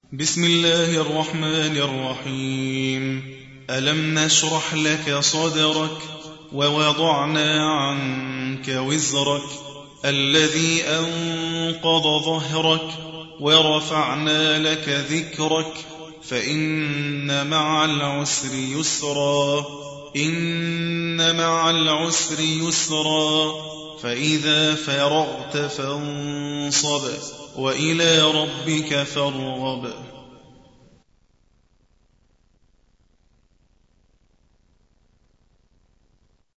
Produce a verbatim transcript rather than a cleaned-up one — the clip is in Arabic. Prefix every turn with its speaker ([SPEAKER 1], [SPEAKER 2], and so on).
[SPEAKER 1] بسم الله الرحمن الرحيم. ألم نشرح لك صدرك ووضعنا عنك وزرك الذي أنقض ظهرك ورفعنا لك ذكرك فإن مع العسر يسرا إن مع العسر يسرا فإذا فرغت فانصب وإلى ربك فارغب.